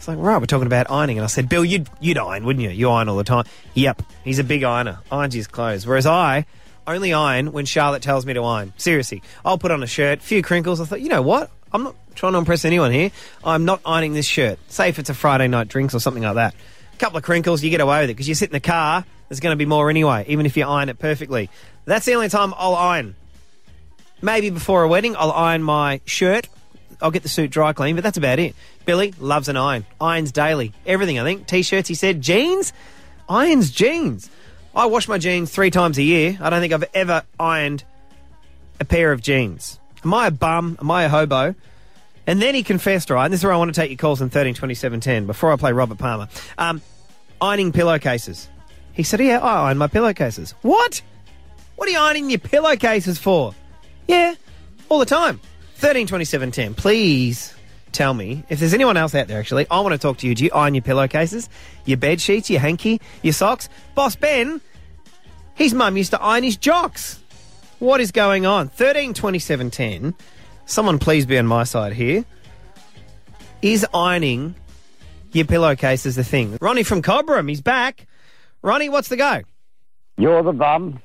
It's like, right, we're talking about ironing. And I said, Bill, you'd iron, wouldn't you? You iron all the time. Yep, he's a big ironer. Irons his clothes. Whereas I only iron when Charlotte tells me to iron. Seriously. I'll put on a shirt, few crinkles. I thought, you know what? I'm not trying to impress anyone here. I'm not ironing this shirt. Say if it's a Friday night drinks or something like that. A couple of crinkles, you get away with it because you sit in the car, there's going to be more anyway, even if you iron it perfectly. That's the only time I'll iron. Maybe before a wedding, I'll iron my shirt. I'll get the suit dry clean, but that's about it. Billy loves an iron. Irons daily. Everything, I think. T-shirts, he said. Jeans? Irons jeans. I wash my jeans 3 times a year. I don't think I've ever ironed a pair of jeans. Am I a bum? Am I a hobo? And then he confessed, right, and this is where I want to take your calls on 13 27 10 before I play Robert Palmer. Ironing pillowcases. He said, yeah, I iron my pillowcases. What? What are you ironing your pillowcases for? Yeah, all the time. 13 27 10. Please tell me, if there's anyone else out there, actually, I want to talk to you. Do you iron your pillowcases, your bed sheets, your hanky, your socks? Boss Ben, his mum used to iron his jocks. What is going on? 13 27 10. Someone please be on my side here. Is ironing your pillowcases the thing? Ronnie from Cobram, he's back. Ronnie, what's the go? You're the bum.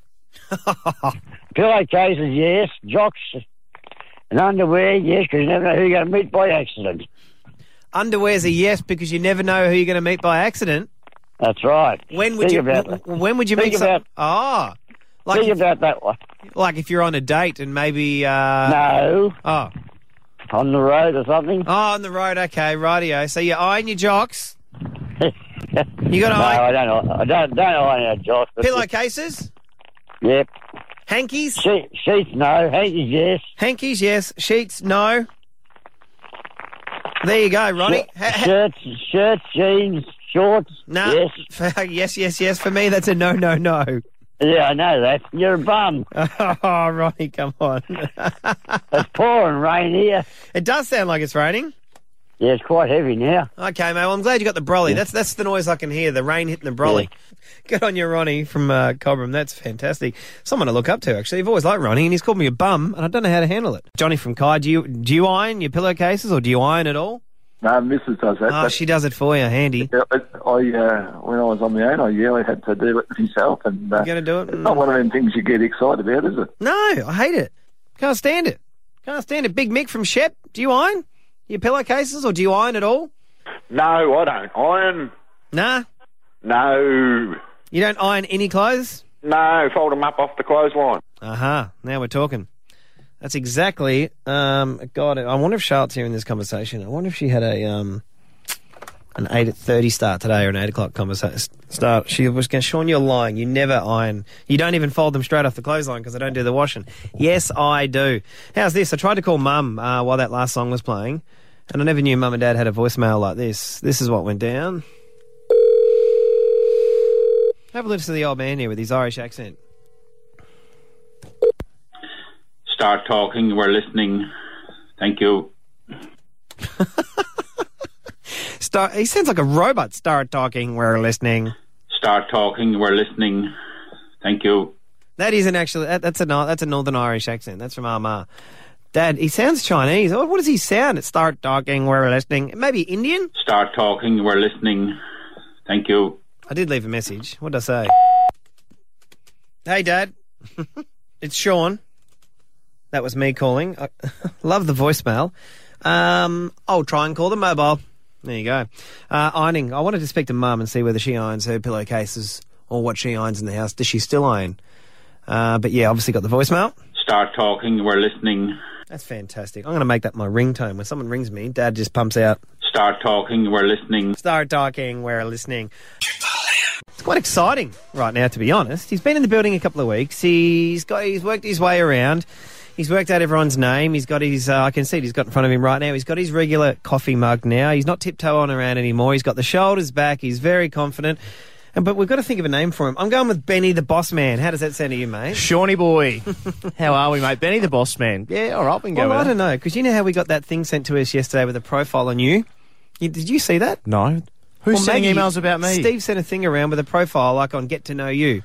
Pillowcases, yes. Jocks and underwear, yes, because you never know who you're going to meet by accident. Underwear's a yes because you never know who you're going to meet by accident. That's right. When would you meet someone? Oh. Think about that one. Like if you're on a date and maybe... No. Oh. On the road or something. Oh, on the road, okay, rightio. So you iron your jocks. You got to iron... No, I don't iron our jocks. Pillowcases? Yep. Hankies? Sheets, no. Hankies, yes. Hankies, yes. Sheets, no. There you go, Ronnie. Shirts, jeans, shorts, no. Yes. yes. For me, that's a no. Yeah, I know that. You're a bum. Oh, Ronnie, come on. It's pouring rain here. It does sound like it's raining. Yeah, it's quite heavy now. Okay, mate. Well, I'm glad you got the brolly. Yeah. That's the noise I can hear, the rain hitting the brolly. Yeah. Good on you, Ronnie from Cobram. That's fantastic. Someone to look up to, actually. I've always liked Ronnie, and he's called me a bum, and I don't know how to handle it. Johnny from Kai, do you iron your pillowcases, or do you iron at all? No, Mrs. does that. Oh, she does it for you, handy. When I was on my own, I had to do it myself. And you going to do it? It's not one of them things you get excited about, is it? No, I hate it. Can't stand it. Big Mick from Shep, do you iron your pillowcases, or do you iron at all? No, I don't iron. Nah? No. You don't iron any clothes? No, fold them up off the clothesline. Now we're talking. That's exactly, God, I wonder if Charlotte's here in this conversation. I wonder if she had an 8:30 start today or an 8 o'clock start. She was going, Sean, you're lying. You never iron. You don't even fold them straight off the clothesline because I don't do the washing. Yes, I do. How's this? I tried to call Mum while that last song was playing, and I never knew Mum and Dad had a voicemail like this. This is what went down. Have a listen to the old man here with his Irish accent. Start talking, we're listening. Thank you. He sounds like a robot. Start talking, we're listening. Start talking, we're listening. Thank you. That isn't actually... That's a Northern Irish accent. That's from Armagh. Dad, he sounds Chinese. What does he sound? Start talking, we're listening. Maybe Indian? Start talking, we're listening. Thank you. I did leave a message. What did I say? Hey, Dad. It's Sean. That was me calling. I love the voicemail. I'll try and call the mobile. There you go. Ironing. I wanted to speak to Mum and see whether she irons her pillowcases or what she irons in the house. Does she still iron? But yeah, obviously got the voicemail. Start talking, we're listening. That's fantastic. I'm going to make that my ringtone. When someone rings me, Dad just pumps out. Start talking, we're listening. Start talking, we're listening. It's quite exciting right now, to be honest. He's been in the building a couple of weeks. He's worked his way around. He's worked out everyone's name. He's got his, I can see it, he's got in front of him right now. He's got his regular coffee mug now. He's not tiptoeing around anymore. He's got the shoulders back. He's very confident. But we've got to think of a name for him. I'm going with Benny the Boss Man. How does that sound to you, mate? Shawnee boy. How are we, mate? Benny the Boss Man. Yeah, all right, we can go with I don't know, because you know how we got that thing sent to us yesterday with a profile on you? Did you see that? No. Who's sending emails about me? Steve sent a thing around with a profile like on Get to Know You.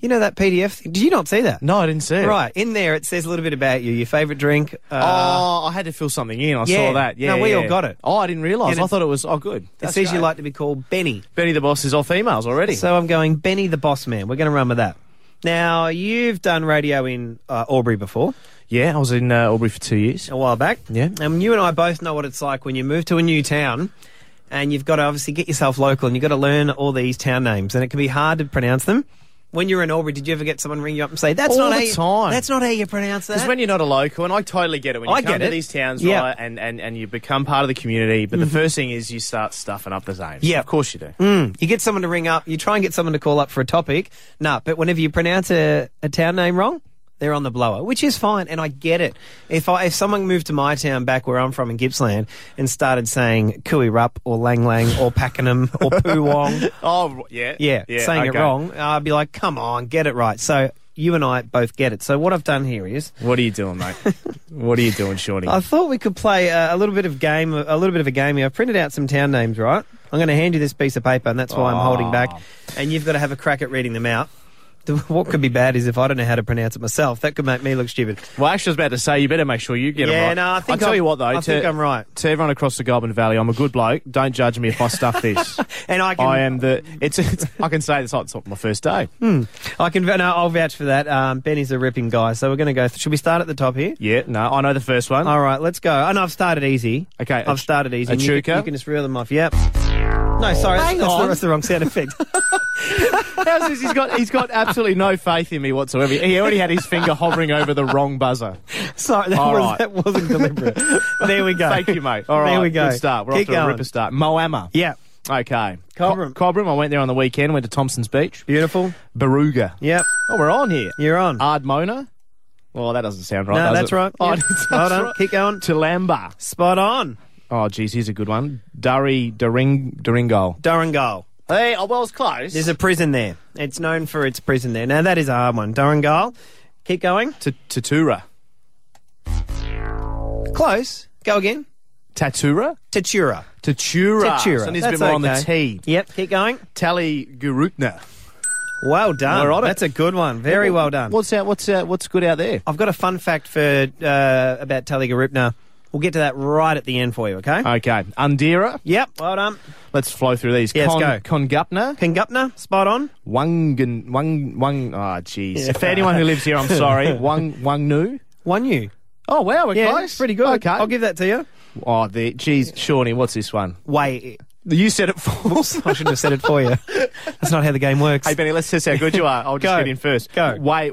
You know that PDF thing? Did you not see that? No, I didn't see it. Right. In there, it says a little bit about you, your favourite drink. I had to fill something in. I saw that. Yeah, No, we yeah. all got it. Oh, I didn't realise. And I thought it was, good. It That's says you great. like to be called Benny. Benny the Boss is all females already. So I'm going Benny the Boss Man. We're going to run with that. Now, you've done radio in Albury before, Yeah, I was in Albury for 2 years. a while back. Yeah. And you and I both know what it's like when you move to a new town and you've got to obviously get yourself local and you've got to learn all these town names and it can be hard to pronounce them. When you're in Albury, did you ever get someone ring you up and say, that's All not the how time. that's not how you pronounce that? Because when you're not a local, and I totally get it, when you I come get to it. these towns, Yeah. right, and you become part of the community, but the first thing is you start stuffing up the names. Yeah. Of course you do. You get someone to ring up, you try and get someone to call up for a topic. Nah, but whenever you pronounce a town name wrong, they're on the blower, which is fine, and I get it. If someone moved to my town back where I'm from in Gippsland and started saying Cooey Rup or Lang Lang or Pakenham or Poo Wong, Oh, yeah. saying it okay. wrong, I'd be like, come on, get it right. So you and I both get it. So what I've done here is What are you doing, mate? What are you doing, Shorty? I thought we could play a little bit of a game here. I've printed out some town names, right? I'm going to hand you this piece of paper, and that's why I'm holding back. And you've got to have a crack at reading them out. What could be bad is if I don't know how to pronounce it myself. That could make me look stupid. Well, actually, I was about to say, you better make sure you get them right. Yeah, no, I think I'll tell you what, though. I think I'm right. To everyone across the Goulburn Valley, I'm a good bloke. Don't judge me if I stuff this. And I can, I am it's I can say it's like my first day. I'll vouch for that. Benny's a ripping guy, so we're going to go. Should we start at the top here? Yeah, no, I know the first one. All right, let's go. I've started easy. Okay, I've started easy. a And you chuka? can just reel them off. Yep. No, sorry, Hang on. that's the wrong sound effect. How's this? He's got absolutely no faith in me whatsoever. He already had his finger hovering over the wrong buzzer. Sorry, that wasn't deliberate. There we go. Thank you, mate. All right, There we go. Good start. We're Keep off to a going. ripper start. Moama. Yeah. Okay. Cobram. Cobram. I went there on the weekend. Went to Thompson's Beach. Beautiful. Baruga. Yep. Oh, we're on here. You're on. Ardmona. Well, that doesn't sound right. No, does that's it? right. Oh, Yep. that's Well done. right. Keep going. Tulamba. Spot on. Oh, geez, here's a good one. Daringal. Durrangal. Hey, well, it's close. There's a prison there. It's known for its prison there. Now, that is a hard one. Durrangal. Keep going. Tatura. Close. Go again. Tatura? Tatura. Tatura. Tatura. So it needs a That's bit more on okay. the T. Yep. Keep going. Tally Gurutna. Well done. We're on it. That's a good one. Very well done. What's good out there? I've got a fun fact for about Taligarupna. We'll get to that right at the end for you, okay? Okay. Undira. Yep. Well done. Let's flow through these. Yeah, let's go. Congupna. Kingupna. Spot on. Wang. Oh, jeez. For anyone who lives here, I'm sorry. Wangnu. One you. Oh, wow, we're Yeah, close. pretty good. Okay. I'll give that to you. Oh, geez, Shawnee, what's this one? Way. You said it first. I shouldn't have said it for you. That's not how the game works. Hey, Benny, let's test how good you are. I'll just Go. get in first. Go. Way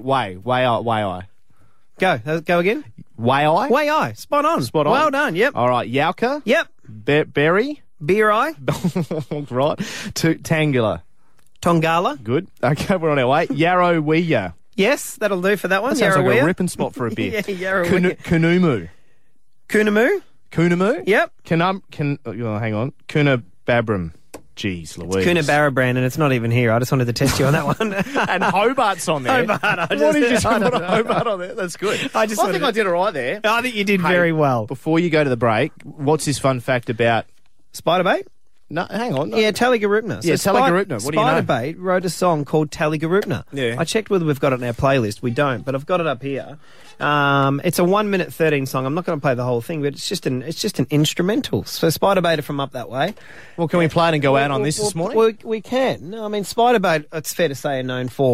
Go. Go again. I. Way I. Spot on. Spot on. Well done. Yep. All right, Yauka. Yep. Berry. Beer I. Right. Tangula. Tongala. Good. Okay, we're on our way. Yarrowiya. Yes, that'll do for that one. That sounds like a Yarrawea. ripping spot for a beer. Yeah, Yarrawea. Kunumu. Kunamu. Kunamu? Yep. Hang on. Kunababram. Jeez Louise. Coonabarabran, and it's not even here. I just wanted to test you on that one. And Hobart's on there. Hobart, I What just- did you just I put don't a know. Hobart on there? That's good. I just wanted think to- I did it right there. I think you did Hey, very well. Before you go to the break, what's this fun fact about... Spiderbait? No, hang on. Yeah, Taligarupna. Yeah, Taligarupna. What do you know? Spiderbait wrote a song called Taligarupna. Yeah. I checked whether we've got it in our playlist. We don't, but I've got it up here. It's a 1 minute 13 song. I'm not going to play the whole thing, but it's just an instrumental. So Spiderbait are from up that way. Well, can we play it and go out on this morning? We can. I mean, Spiderbait, it's fair to say, are known for.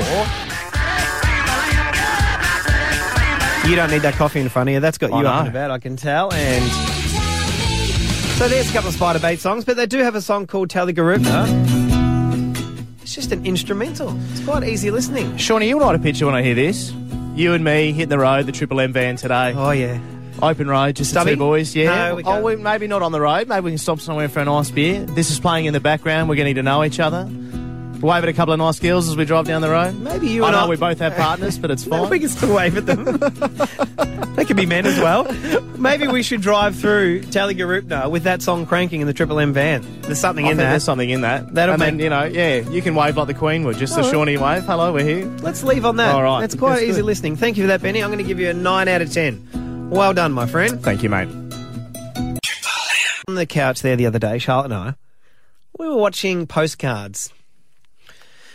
You don't need that coffee in front of you. That's got I you know. up and about, I can tell. And so there's a couple of Spiderbait songs, but they do have a song called Taligarupna. It's just an instrumental. It's quite easy listening. Shawnee, you know what I picture when I hear this? You and me hitting the road, the Triple M van today. Oh, yeah. Open road, just the Stubby? two boys. Yeah. No, we can't. Maybe not on the road. Maybe we can stop somewhere for a nice beer. This is playing in the background. We're getting to know each other. Wave at a couple of nice girls as we drive down the road. Maybe you I and know I... we both have partners, but it's fine. No, we can still wave at them. They could be men as well. Maybe we should drive through Taligarupna with that song cranking in the Triple M van. There's something I in think that. there's something in that. That'll and make- then, you can wave like the Queen would. Just the All right. Shawnee wave. Hello, we're here. Let's leave on that. All right. That's quite That's easy good. listening. Thank you for that, Benny. I'm going to give you a 9 out of 10. Well done, my friend. Thank you, mate. On the couch there the other day, Charlotte and I, we were watching Postcards.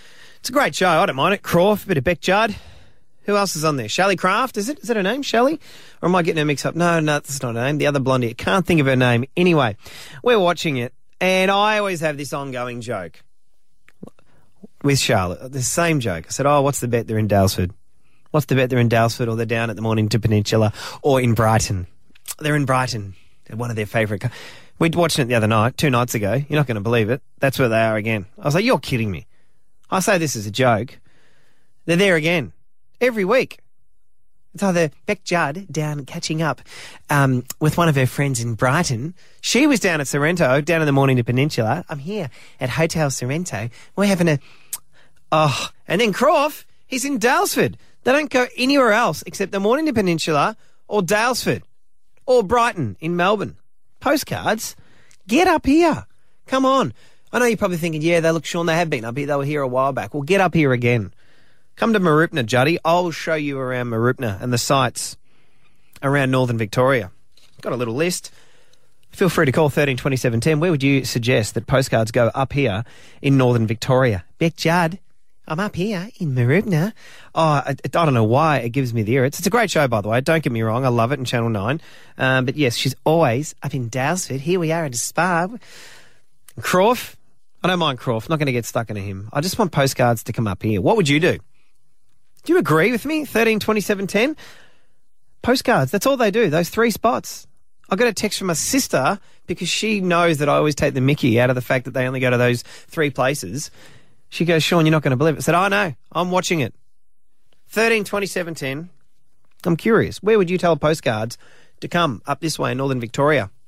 It's a great show. I don't mind it. Croft, a bit of Beck Judd. Who else is on there? Shelley Craft, is it? Is that her name, Shelley? Or am I getting her mixed up? No, that's not her name. The other blondie. I can't think of her name. Anyway, we're watching it, and I always have this ongoing joke with Charlotte. The same joke. I said, what's the bet they're in Dalesford? What's the bet they're in Dalesford, or they're down at the Mornington Peninsula, or in Brighton? They're in Brighton. They're one of their favourite... We watched it the other night, 2 nights ago. You're not going to believe it. That's where they are again. I was like, you're kidding me. I say this as a joke. They're there again. Every week. It's either Beck Judd down catching up with one of her friends in Brighton. She was down at Sorrento, down in the Mornington Peninsula. I'm here at Hotel Sorrento. We're having a... and then Croft, he's in Dalesford. They don't go anywhere else except the Mornington Peninsula or Dalesford or Brighton in Melbourne. Postcards, get up here. Come on. I know you're probably thinking, yeah, Sean, they have been up here. They were here a while back. Well, get up here again. Come to Mooroopna, Juddy. I'll show you around Mooroopna and the sites around northern Victoria. Got a little list. Feel free to call 13 27 10. Where would you suggest that postcards go up here in northern Victoria? Beck Judd, I'm up here in Mooroopna. I don't know why it gives me the irrits. It's a great show, by the way. Don't get me wrong. I love it in Channel 9. But yes, she's always up in Dalesford. Here we are at a spa. Croft, I don't mind Croft. Not going to get stuck into him. I just want postcards to come up here. What would you do? Do you agree with me? 13 27 10? Postcards, that's all they do, those 3 spots. I got a text from my sister because she knows that I always take the mickey out of the fact that they only go to those 3 places. She goes, Sean, you're not going to believe it. I said, no, I'm watching it. 13 27 10. I'm curious. Where would you tell postcards to come up this way in northern Victoria?